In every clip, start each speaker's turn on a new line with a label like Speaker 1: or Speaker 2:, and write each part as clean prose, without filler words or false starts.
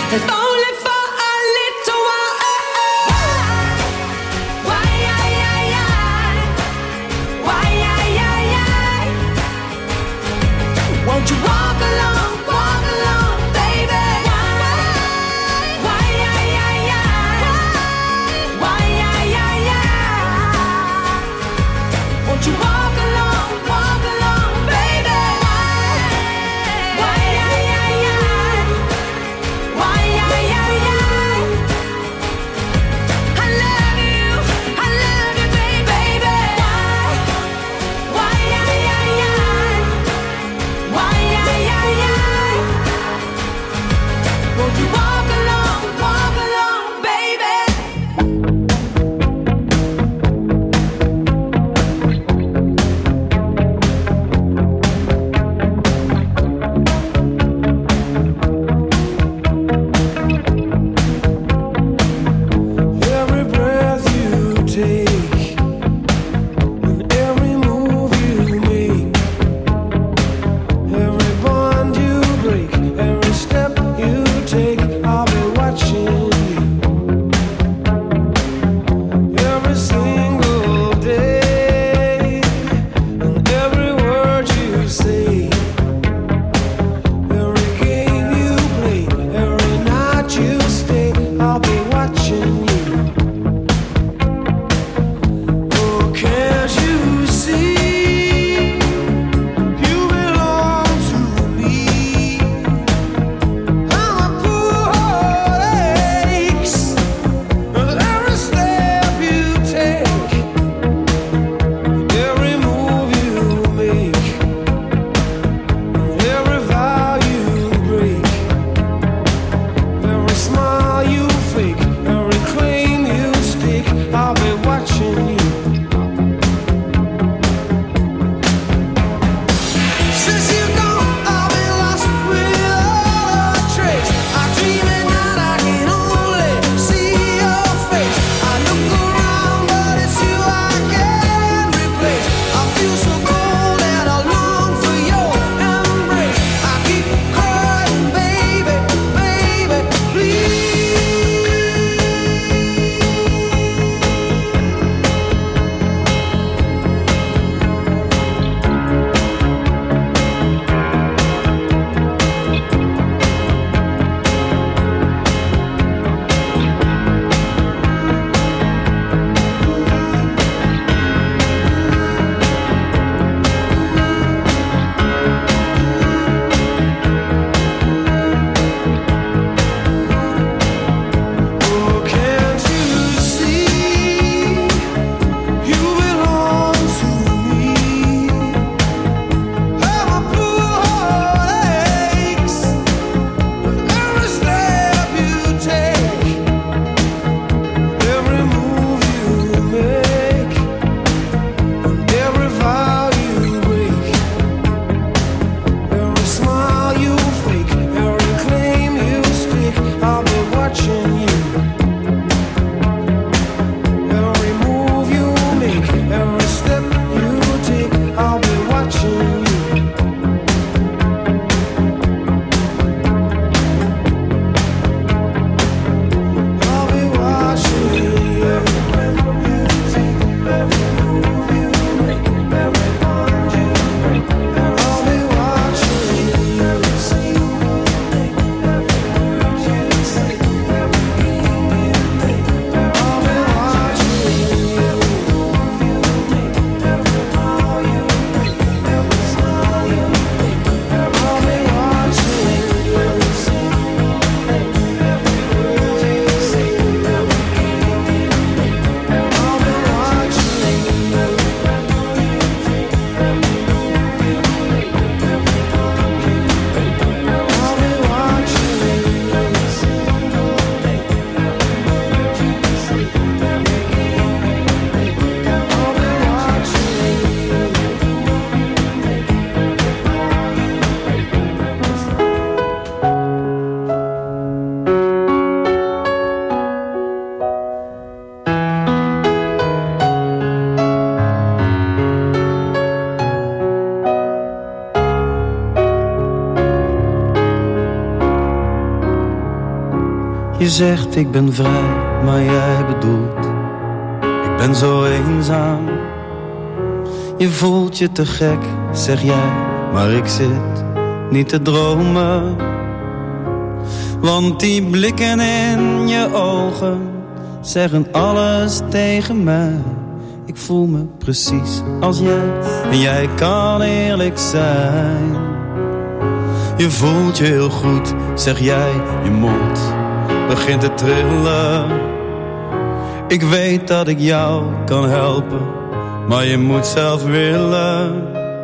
Speaker 1: if only for a little while. Why, won't you walk along, baby? Why, won't you walk along, baby? Why, I love you, baby. Why, won't you walk along, baby?
Speaker 2: Every breath you take and every move you make, every bond you break, every step you take,
Speaker 3: Je zegt ik ben vrij, maar jij bedoelt ik ben zo eenzaam. Je voelt je te gek, zeg jij, maar ik zit niet te dromen. Want die blikken in je ogen zeggen alles tegen mij. Ik voel me precies als jij en jij kan eerlijk zijn. Je voelt je heel goed, zeg jij, je mond begint te trillen. Ik weet dat ik jou kan helpen, maar je moet zelf willen.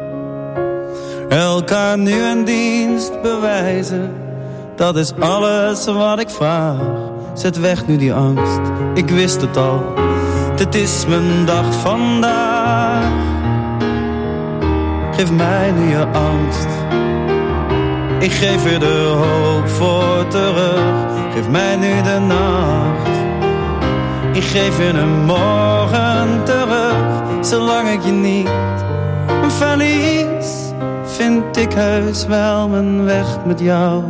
Speaker 3: Elkaar nu een dienst bewijzen, dat is alles wat ik vraag. Zet weg nu die angst, ik wist het al, dit is mijn dag vandaag. Geef mij nu je angst, ik geef je de hoop voor terug. Geef mij nu de nacht, ik geef je een morgen terug. Zolang ik je niet verlies, vind ik heus wel mijn weg met jou.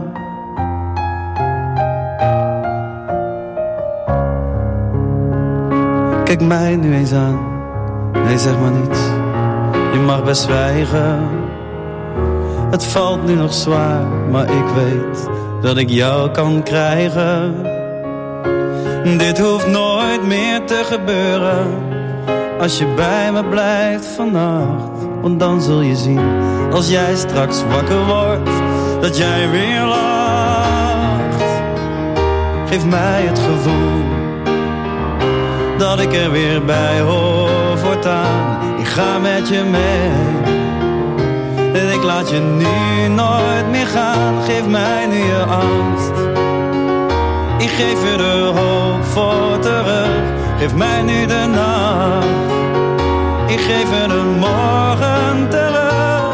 Speaker 3: Kijk mij nu eens aan, nee zeg maar niets, je mag best zwijgen. Het valt nu nog zwaar, maar ik weet dat ik jou kan krijgen. Dit hoeft nooit meer te gebeuren, als je bij me blijft vannacht. Want dan zul je zien, als jij straks wakker wordt, dat jij weer lacht. Geef mij het gevoel dat ik er weer bij hoor voortaan. Ik ga met je mee en ik laat je nu nooit meer gaan. Geef mij nu je angst, ik geef je de hoop voor terug. Geef mij nu de nacht, ik geef je de morgen terug.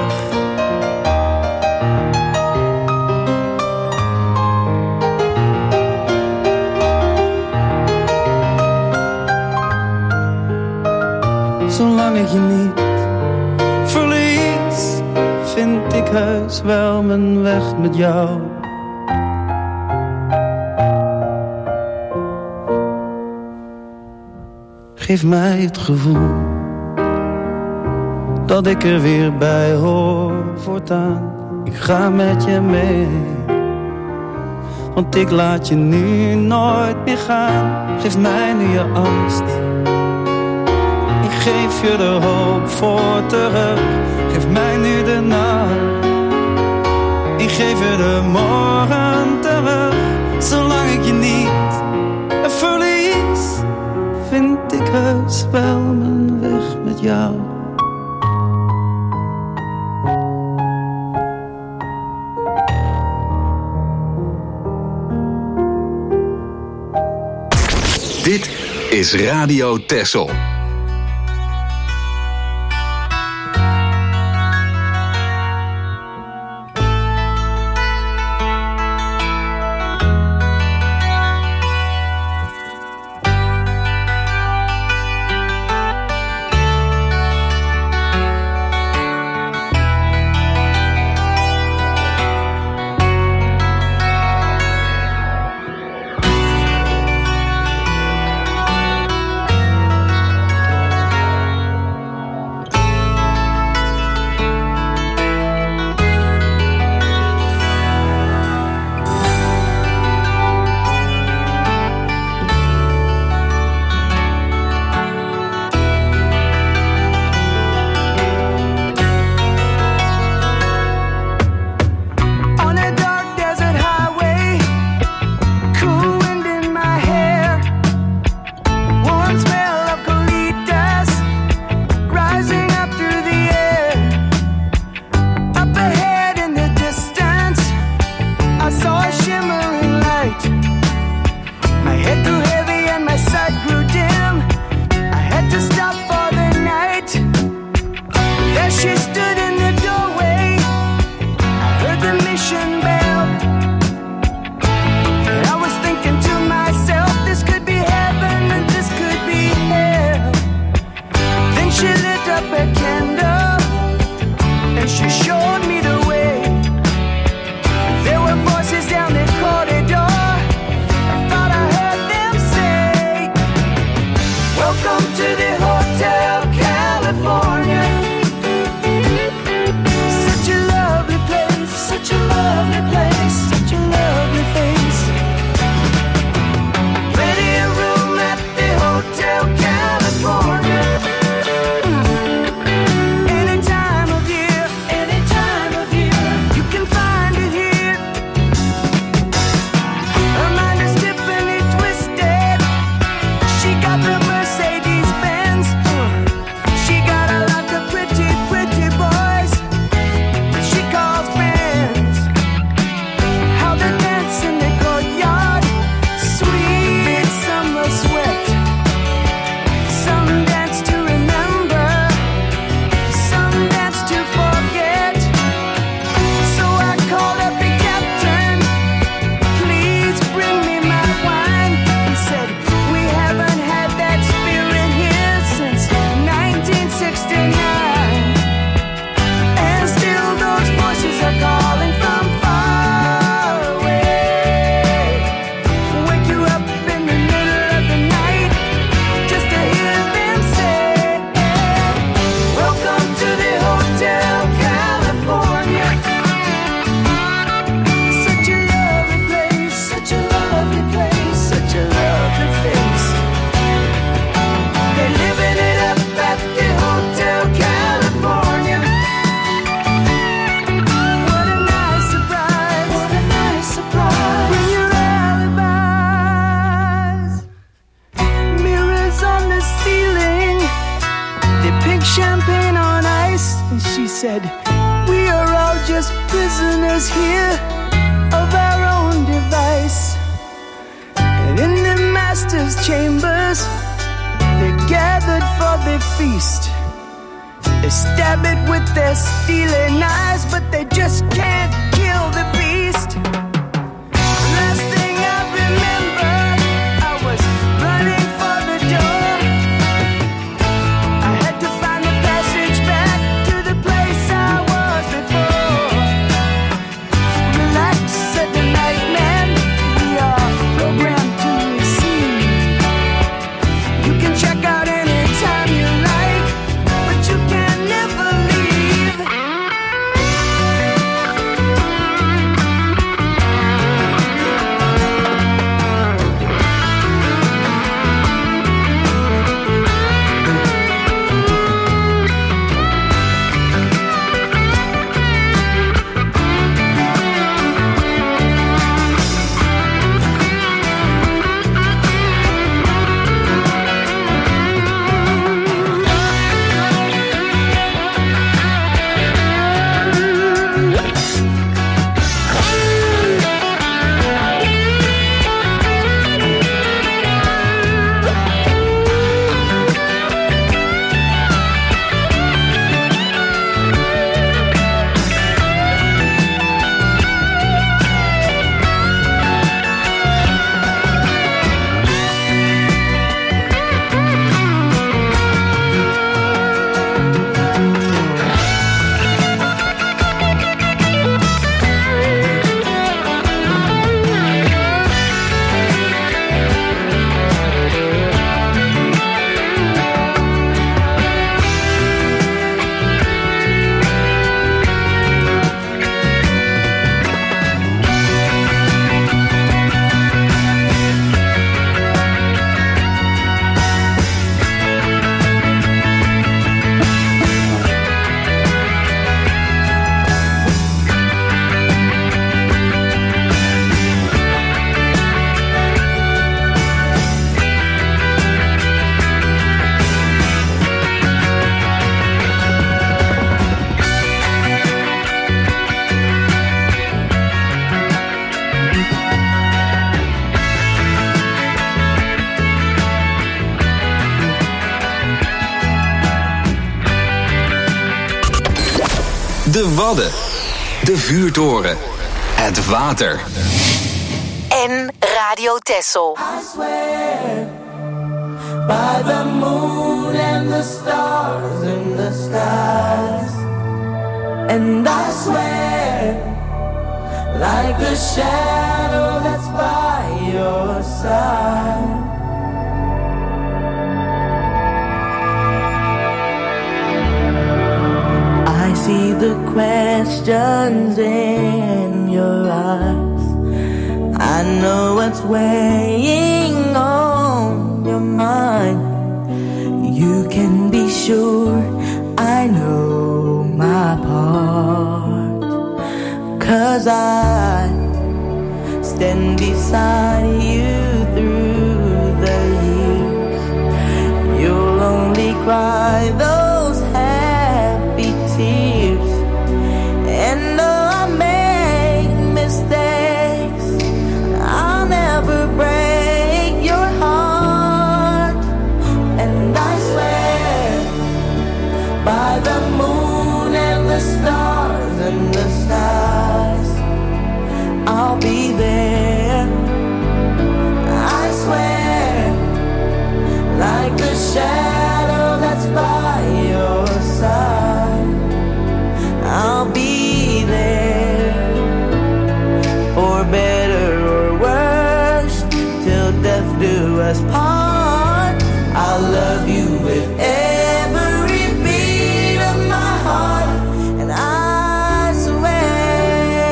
Speaker 3: Zolang ik je niet verlies, vind ik heus wel mijn weg met jou. Geef mij het gevoel dat ik er weer bij hoor voortaan. Ik ga met je mee, want ik laat je nu nooit meer gaan. Geef mij nu je angst, ik geef je de hoop voor terug. Geef mij nu de nacht, ik geef je de morgen terug. Zolang ik je niet verlies, vind ik heus wel mijn weg met jou.
Speaker 4: Dit is Radio Texel.
Speaker 5: master's chambers. They're gathered for the feast. They stab it with their stealing eyes, but they just can't kill the beast. Last thing I remember, I was running for the door. I had to find the passage back to the place I was before. Relax, said the night man, we are programmed to receive. You can check out anytime you like, but you can never leave.
Speaker 4: De Wadden. De Vuurtoren. Het water.
Speaker 6: En Radio Texel.
Speaker 5: I swear by the moon and the stars in the skies. And I swear like the shadow that's by your side. I see the questions in your eyes. I know what's weighing on your mind. You can be sure I know my part. 'Cause I stand beside you through the years. You'll only cry those happy tears. And though I make mistakes, I'll never break your heart. And I swear by the moon and the stars and the skies, I'll be there. I swear like the shadow that's by your side, I'll be there. For better or worse, till death do us part. I'll love you with every beat of my heart. And I swear,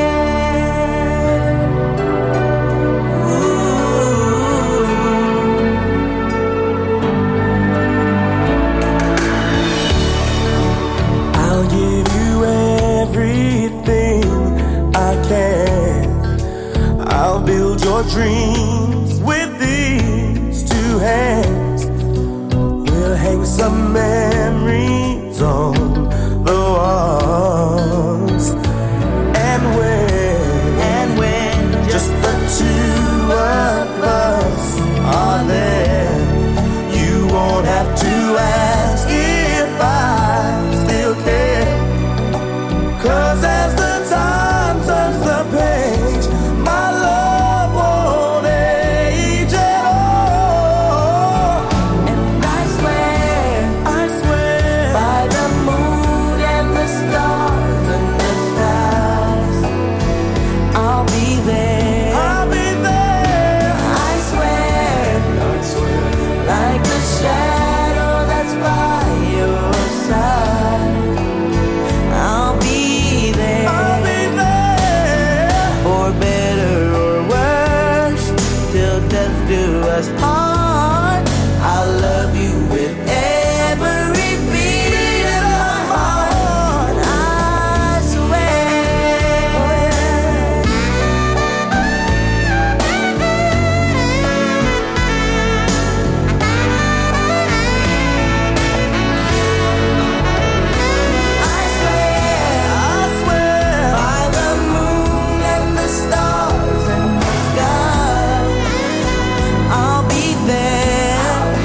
Speaker 5: I'll give you everything I can. I'll build your dreams with these two hands. We'll hang some memories on the walls. And when just the two of us are there, do us part. I'll love you with every beat of my heart, I swear. I swear, by the moon and the stars and the sky, I'll be there.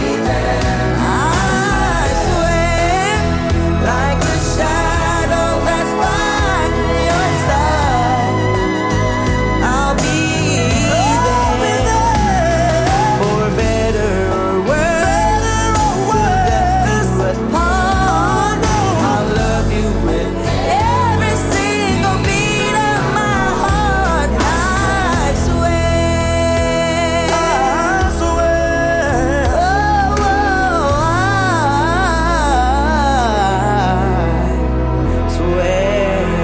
Speaker 5: I swear, like the shadow that's by your side, I'll be there. For better or worse, till death do us part. I'll love you with every single beat of my heart. I swear. I swear. Oh, I swear.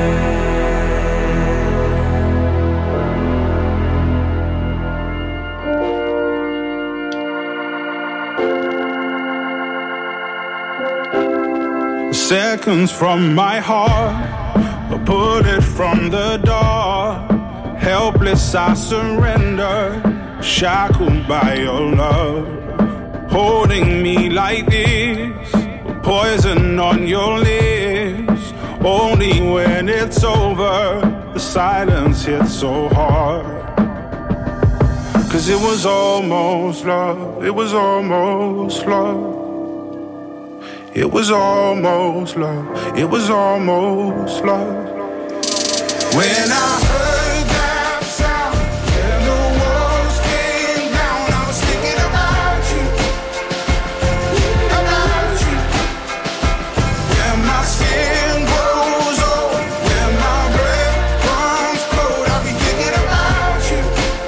Speaker 7: Seconds from my heart, a bullet from the dark. Helpless I surrender, shackled by your love. Holding me like this, poison on your lips. Only when it's over, the silence hits so hard. 'Cause it was almost love, it was almost love. It was almost love, it was almost love. When I heard that sound and the walls came down, I was thinking about you, about you. When my skin grows old, when my breath comes cold, I'll be thinking about you,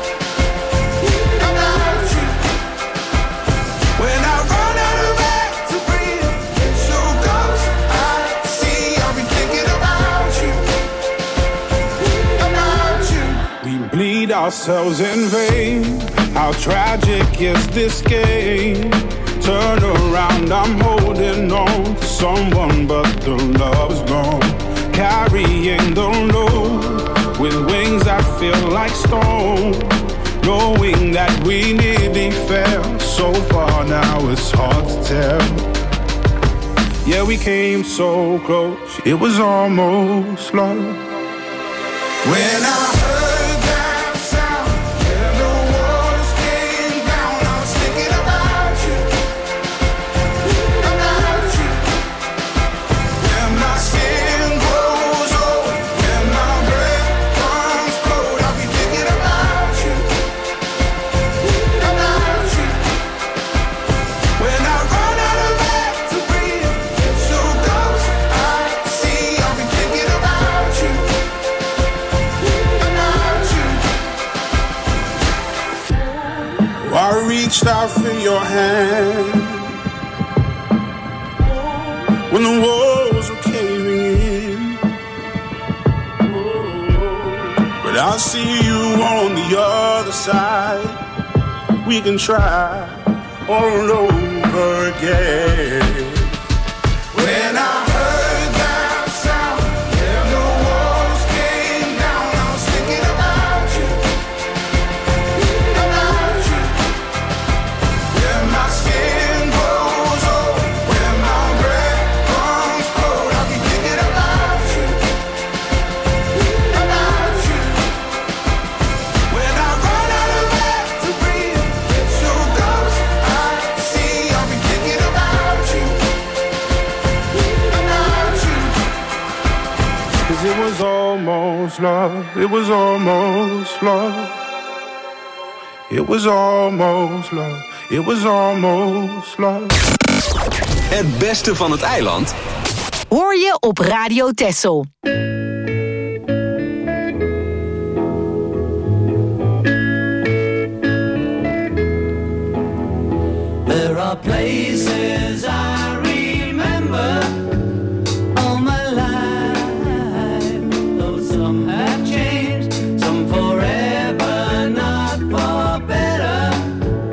Speaker 7: about you. When I run out of air to breathe, it's your ghost I see, I'll be thinking about you, about you. We bleed ourselves in vain. How tragic is this game? Turn around, I'm holding on to someone, but the love's gone. Carrying the load with wings that feel like stone. Knowing that we nearly fell so far, now it's hard to tell. Yeah, we came so close, it was almost love. When I heard that sound and the walls came down, I was thinking about you, about you. When my skin grows old, when my breath comes cold, I'll be thinking about you, about you. When I run out of air to breathe, it's your ghost I see, I'll be thinking about you, about you. I reached out for your hand when the walls were caving in, but I see you on the other side. We can try all over again. When I heard that sound and the walls came down, I was thinking about you, about you. When my skin grows old, when my breath comes cold, I'll be thinking about you, about you. When I run out of air to breathe, it's your ghost I see, I'll be thinking about you, about you. 'Cause it was almost love, it was almost love. It was almost love, it was almost love.
Speaker 4: Het beste van het eiland
Speaker 6: Hoor je op Radio Texel.
Speaker 5: There are places I remember all my life, though some have changed, some forever, not for better.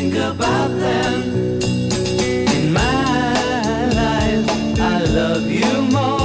Speaker 3: think about them. In my life, I love you more.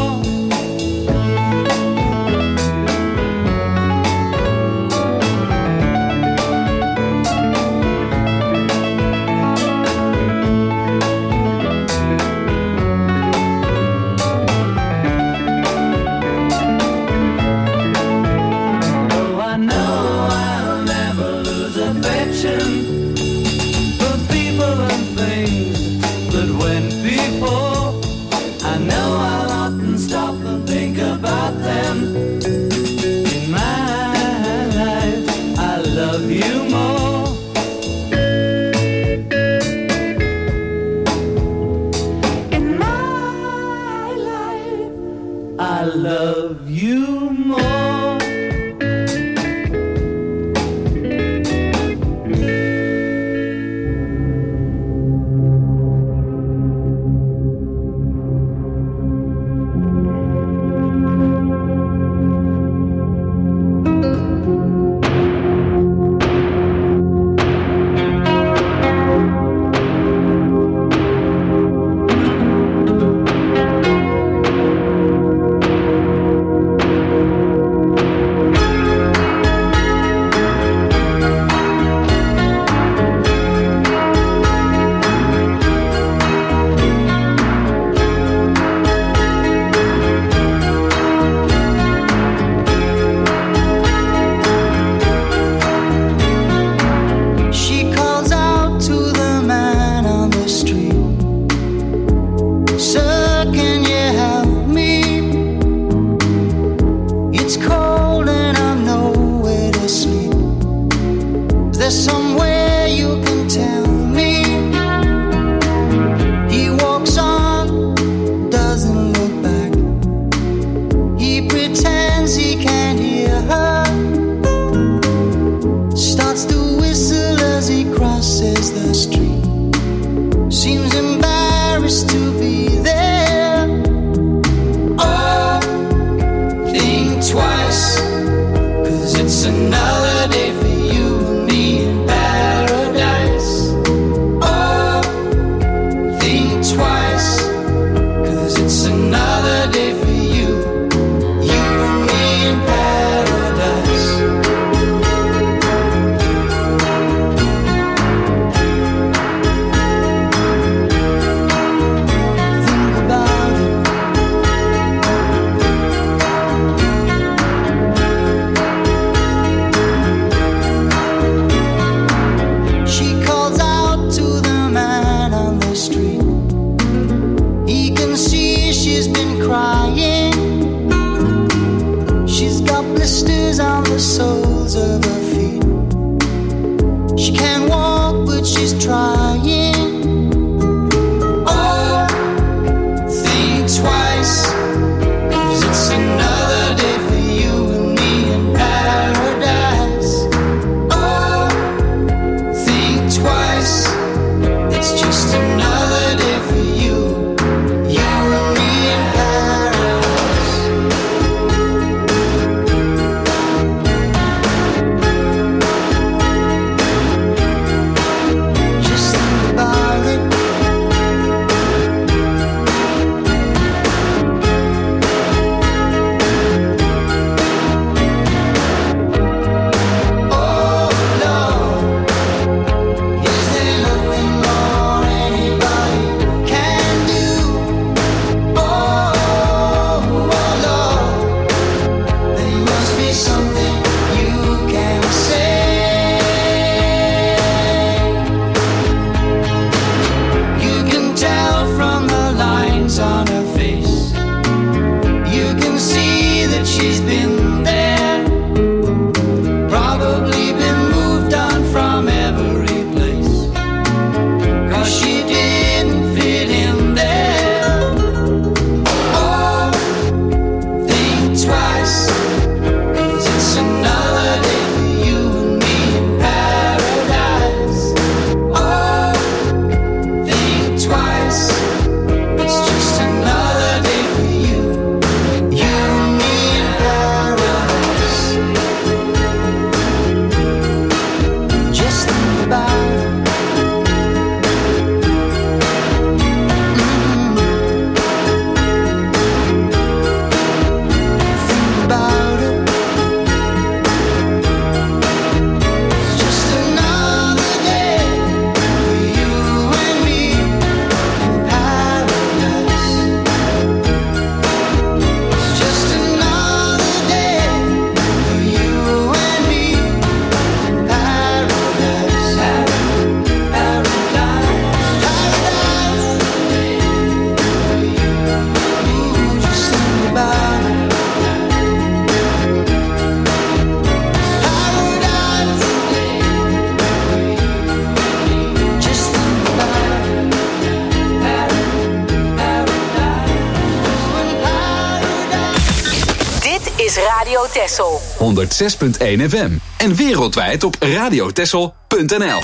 Speaker 6: Texel.
Speaker 4: 106.1 FM. En wereldwijd op radiotexel.nl.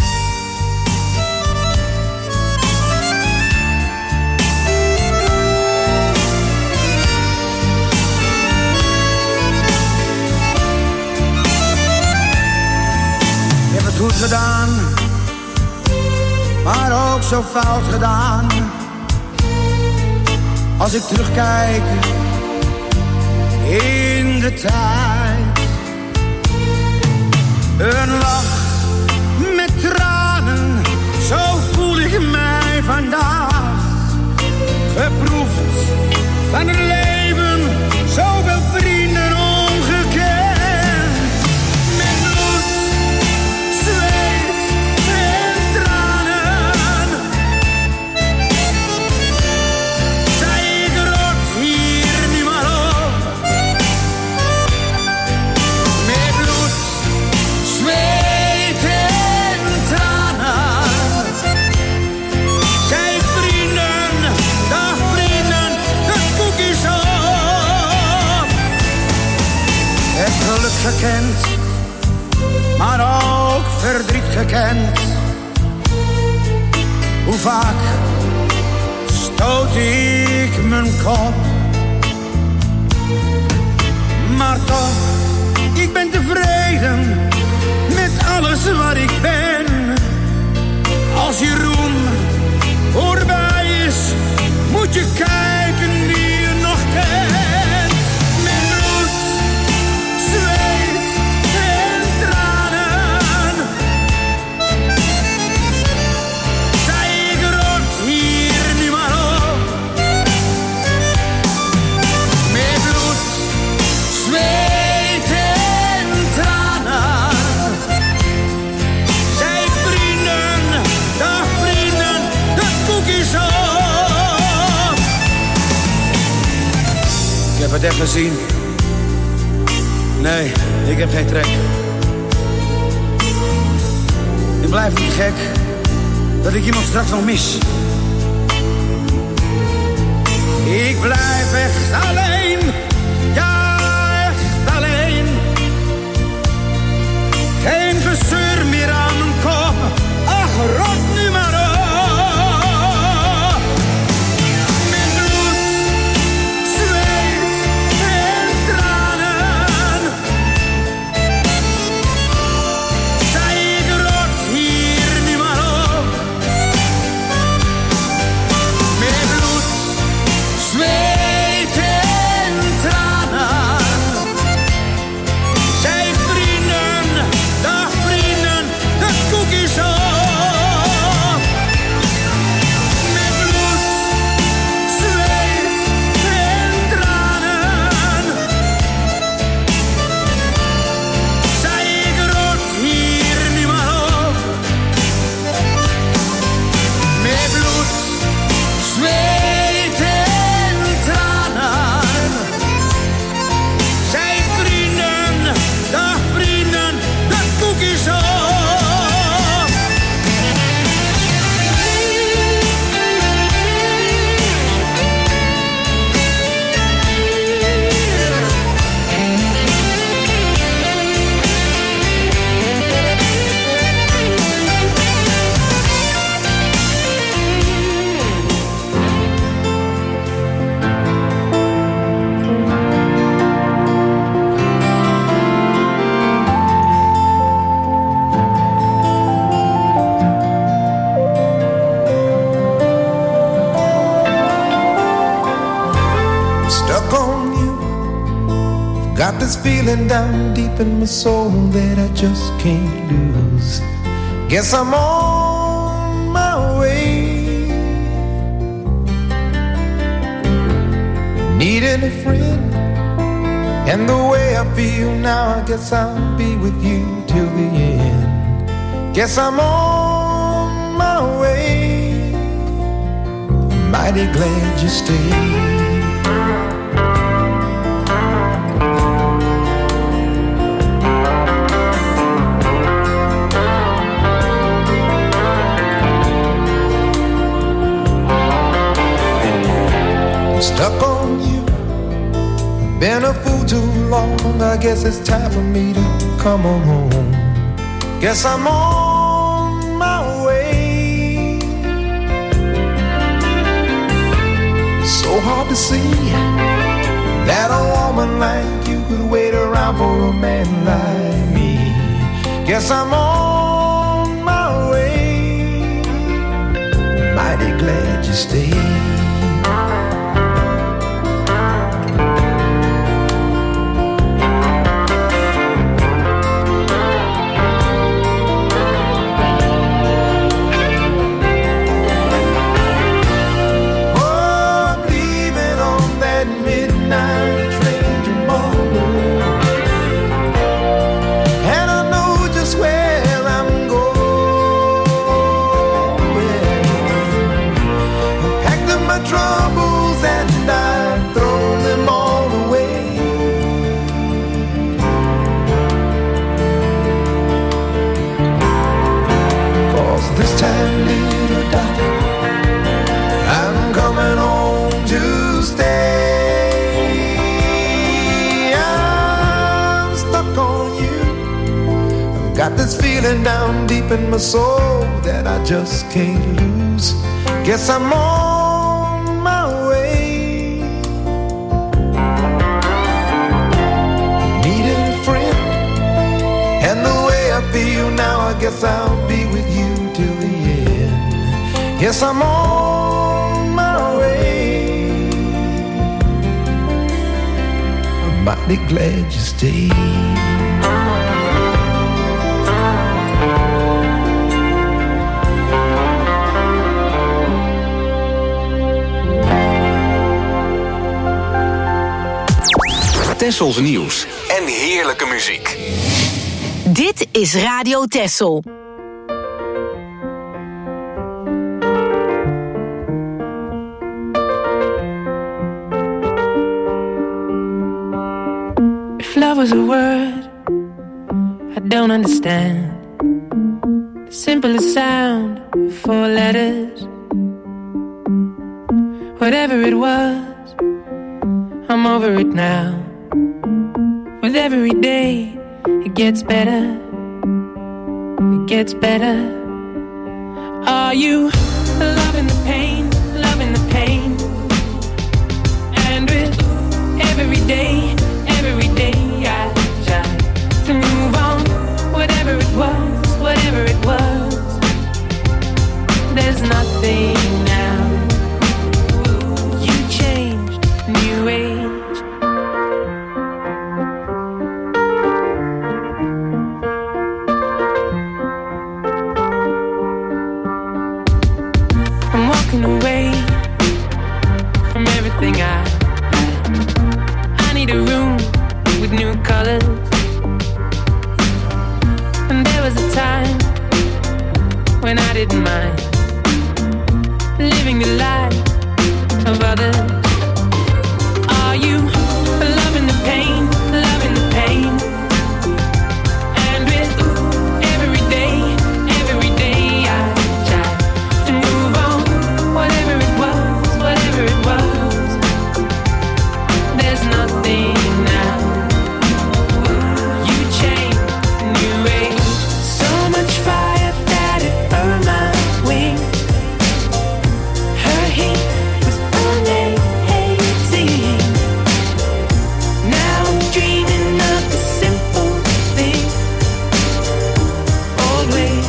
Speaker 8: Ik heb het goed gedaan, maar ook zo fout gedaan. Als ik terugkijk in de tijd. Een lach met tranen, zo voel ik mij vandaag. Geproefd van het leven, zoveel vrienden ongekend. Met bloed, zweet en tranen. Zij ik rot hier nu maar op. Met bloed, zweet en tranen. Zij vrienden, dag vrienden, de koekjes op. Het geluk gekend, maar ook verdriet gekend. Hoe vaak stoot ik mijn kop. Maar toch, ik ben tevreden met alles wat ik ben. Als je roem voorbij is, moet je kijken wie je nog kent. Met bloed, zweet en tranen. Zij ik rot hier nu maar op. Met bloed, zweet en tranen. Zij vrienden, dag vrienden, de koekjes op. Ik heb het echt gezien. Nee, ik heb geen trek. Ik blijf niet gek dat ik iemand straks nog mis. Ik blijf echt alleen, ja echt alleen. Geen gezeur meer aan mijn kop, ach rot nu maar op. Met bloed, zweet en tranen. Zij ik rot hier nu maar op. Met bloed, zweet en tranen. Zij vrienden, dag vrienden, de koekjes op. Met bloed, zweet en tranen. Zij ik rot hier nu maar op. Met bloed, zweet en tranen. Zij vrienden, dag vrienden, de koekjes op.
Speaker 2: Stuck on you. Got this feeling down deep in my soul that I just can't lose. Guess I'm on my way. Needing a friend, and the way I feel now, I guess I'll be with you till the end. Guess I'm on my way. Mighty glad you stayed. Stuck on you, Been a fool too long, I guess it's time for me to come on home. Guess I'm on my way. So hard to see that a woman like you could wait around for a man like me. Guess I'm on my way. Mighty glad you stayed. Got this feeling down deep in my soul that I just can't lose. Guess I'm on my way. Needed a friend, and the way I feel now, I guess I'll be with you till the end. Guess I'm on my way. I'm mighty glad you stayed.
Speaker 4: Tessels nieuws en heerlijke muziek.
Speaker 6: Dit is Radio Tessel.
Speaker 9: If love was a word I don't understand, the simplest sound, 4 letters. Whatever it was, I'm over it now. With every day, it gets better. It gets better. Are you loving the pain, loving the pain? And with every day I try to move on. Whatever it was, there's nothing now. You changed, new age. Away from everything I need a room with new colors. And there was a time when I didn't mind living the life of others. Are you loving the pain, loving the pain? And with every day I try to move on. Whatever it was, there's nothing now. You changed, new age. So much fire that it burned my wings. Her heat was amazing. Now I'm dreaming of the simple thing. Always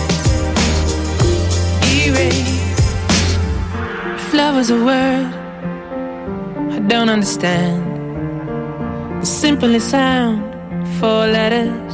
Speaker 9: erase. If love was a word I don't understand, the simplest sound, 4 letters.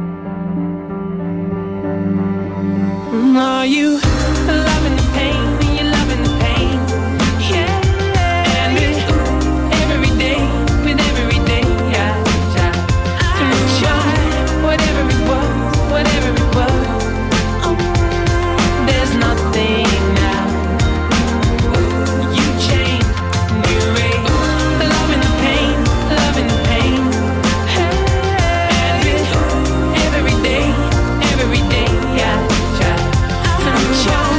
Speaker 9: Are you loving the pain? Are you loving the pain? Yeah. And with every day I try to move on. Whatever it was, there's nothing now. You changed, new age. Loving the pain, loving the pain. And with every day I try to move on.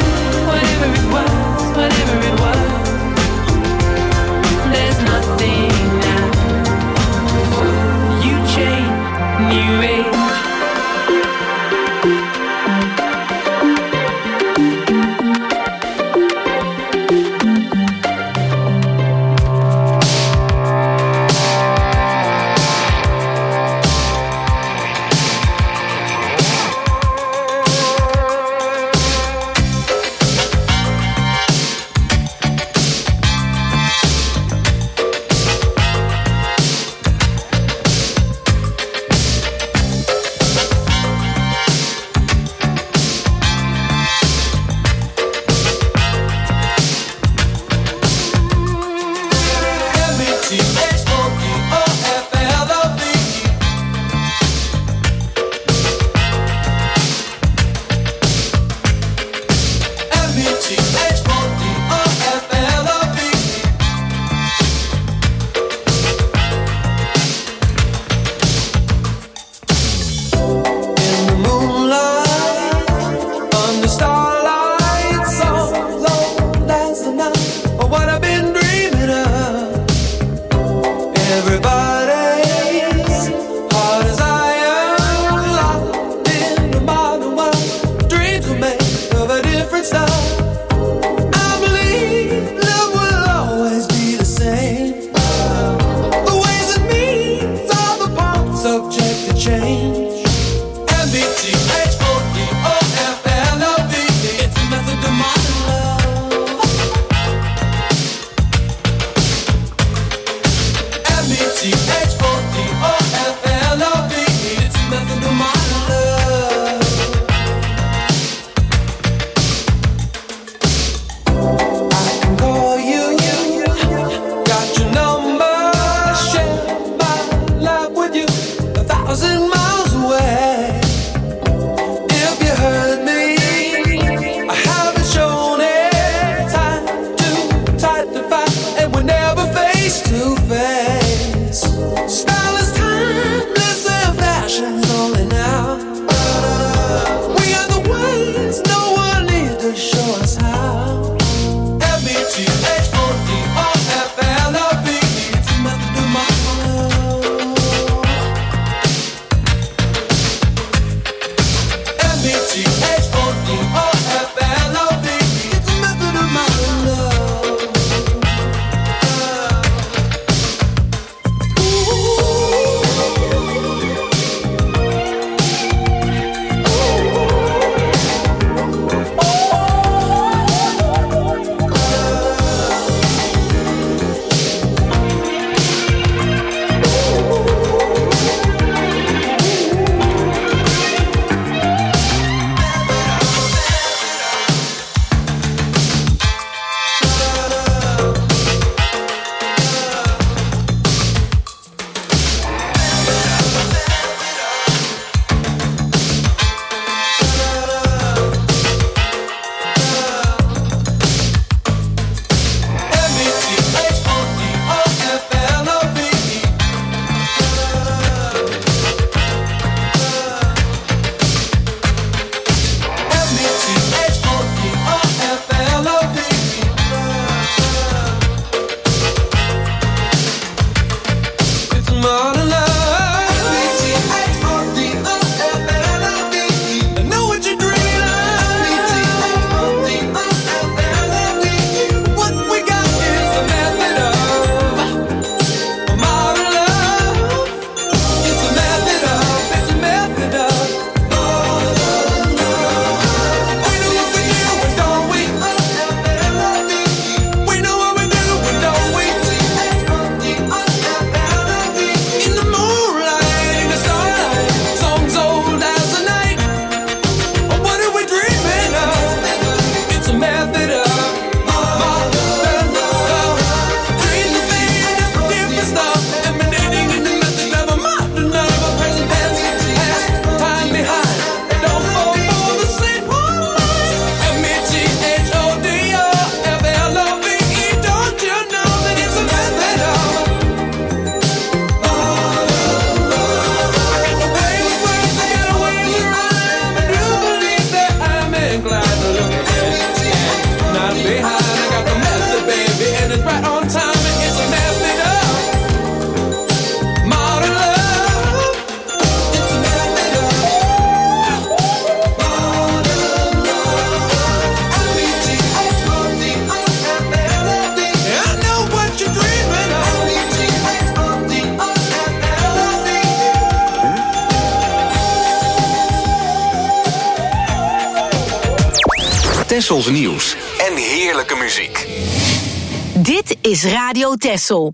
Speaker 4: Tessels nieuws en heerlijke muziek.
Speaker 6: Dit is Radio Tessel.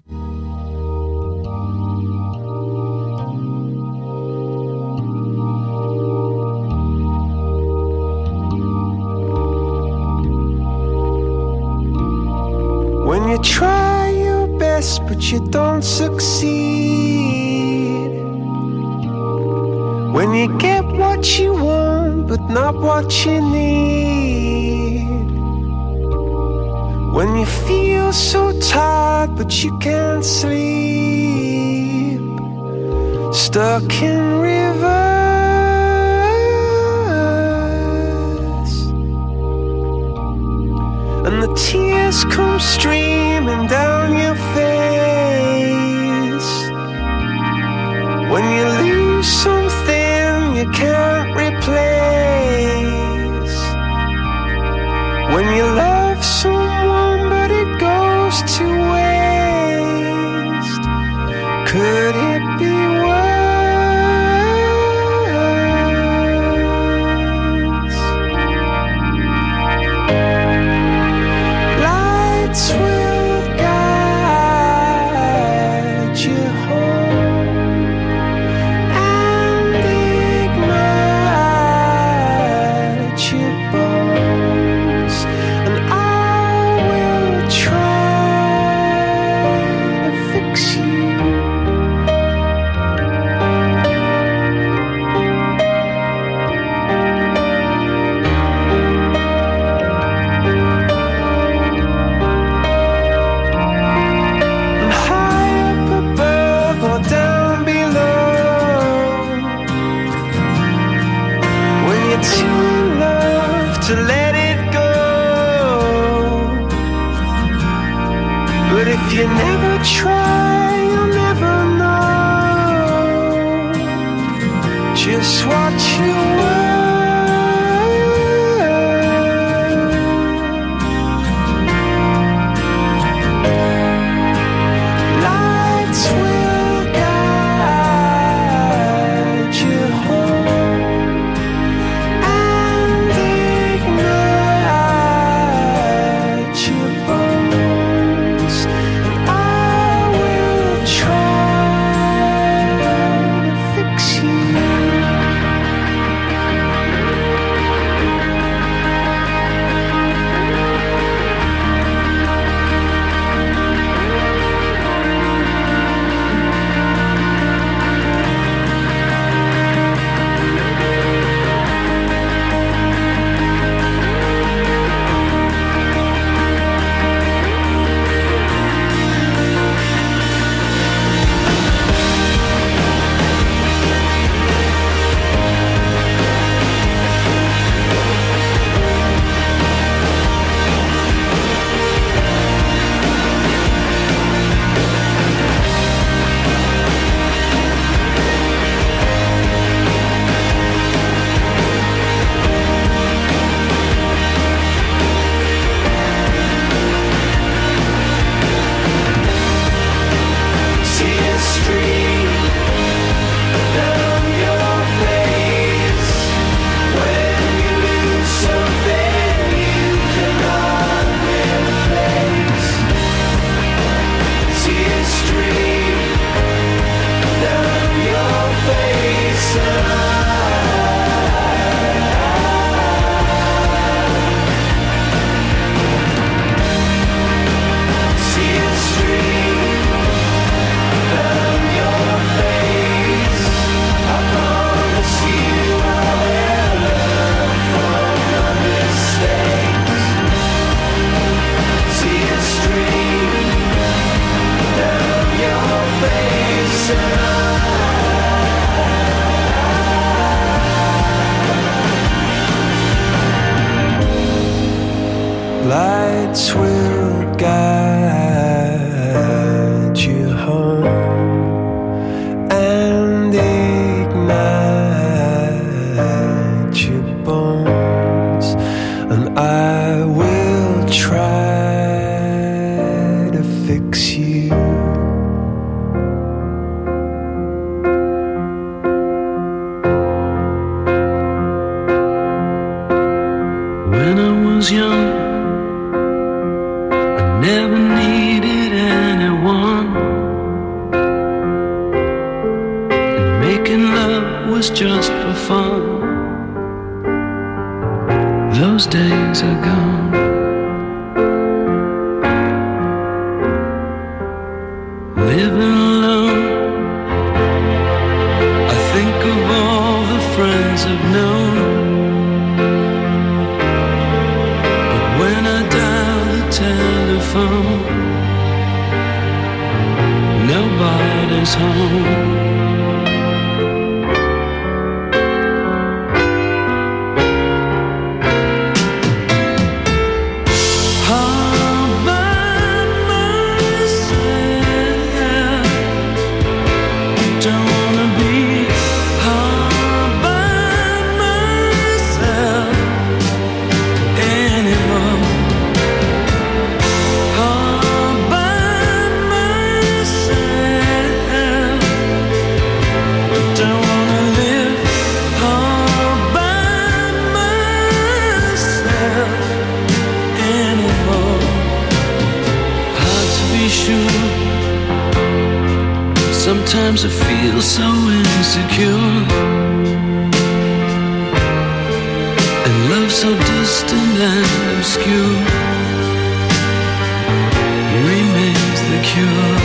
Speaker 10: When you try your best but you don't succeed, when you get what you want but not what you need, when you feel so tired but you can't sleep, stuck in rivers and the tears come streaming down your face, when you lose something you can't replace, when you love someone but it goes to waste, could it be worse? Lights will guide you home and ignite your bones, and I will try to fix you. And high up above or down below, when you're too in love to let it go, but if you never try, you'll never know just what you were. Lights will guide you home and ignite your bones, and I will try to fix you. Tears stream down your face when you lose something you cannot replace. Tears stream down your face, tears stream down your face. I promise you I will learn from your mistakes. Tears stream down your face, lights will guide you home and ignite your bones, and I will try to fix you.
Speaker 11: When I was young
Speaker 3: never needed anyone, and making love was just for fun. Those days are gone. Living alone, I think of all the friends I've known, but when I dial the telephone, nobody's home. Sometimes I feel so insecure, and love so distant and obscure remains the cure.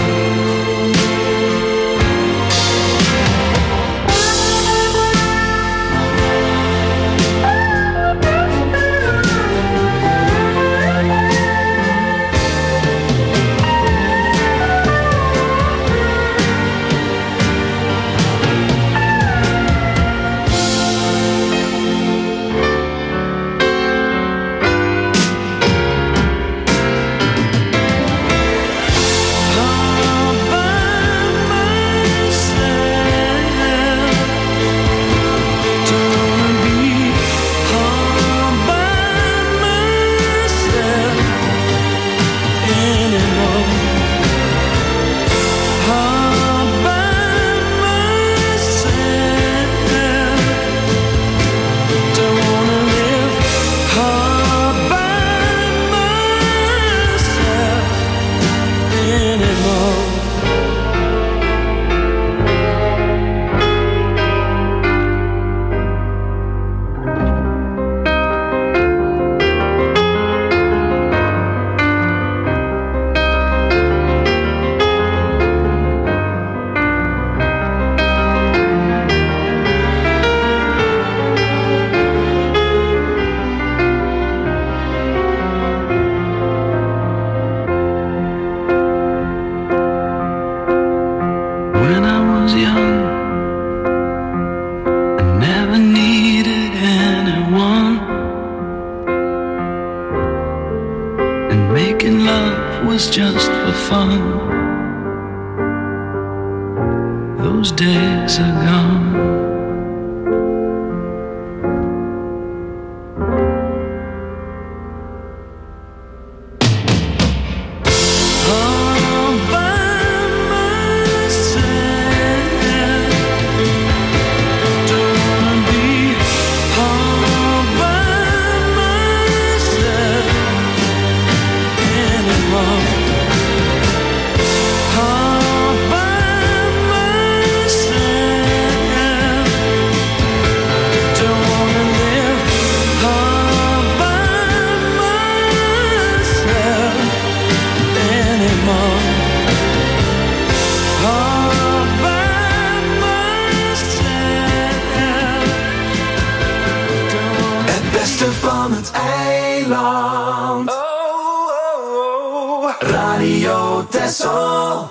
Speaker 11: Radio Texel.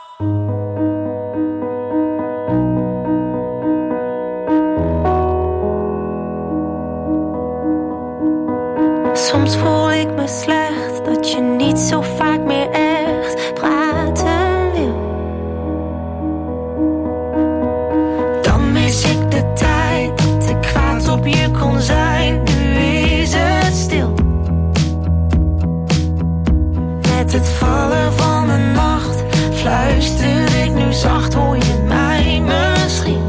Speaker 12: Soms voel ik me slecht dat je niet zo vaak meer echt praten wil. Dan mis ik de tijd dat ik kwaad op je kon zijn. Nu is het stil. Met het vallen van de nacht fluister ik nu zacht, hoor je mij misschien?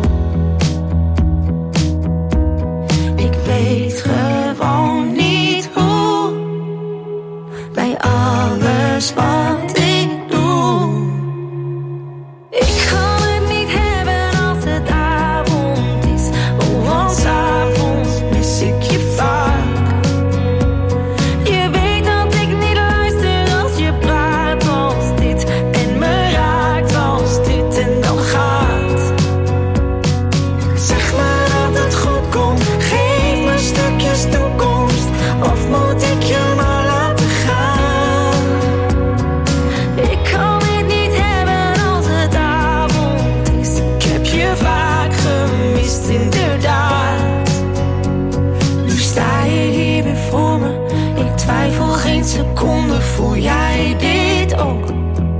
Speaker 12: Ik weet gewoon niet hoe bij bij alles wat ik doe. Ik kan het niet hebben als het avond is. Oh, want 's avonds mis ik je vaak. Je weet dat ik niet luister als je praat als dit. En me raakt als dit en dan gaat. Zeg maar dat het goed komt. Geef me stukjes toekomst. Of moet ik je maar laten gaan? Ik kan het niet hebben als het avond is. Ik heb je vaak gemist, inderdaad. Nu sta je hier weer voor me. Ik twijfel geen seconde. Voel jij dit ook?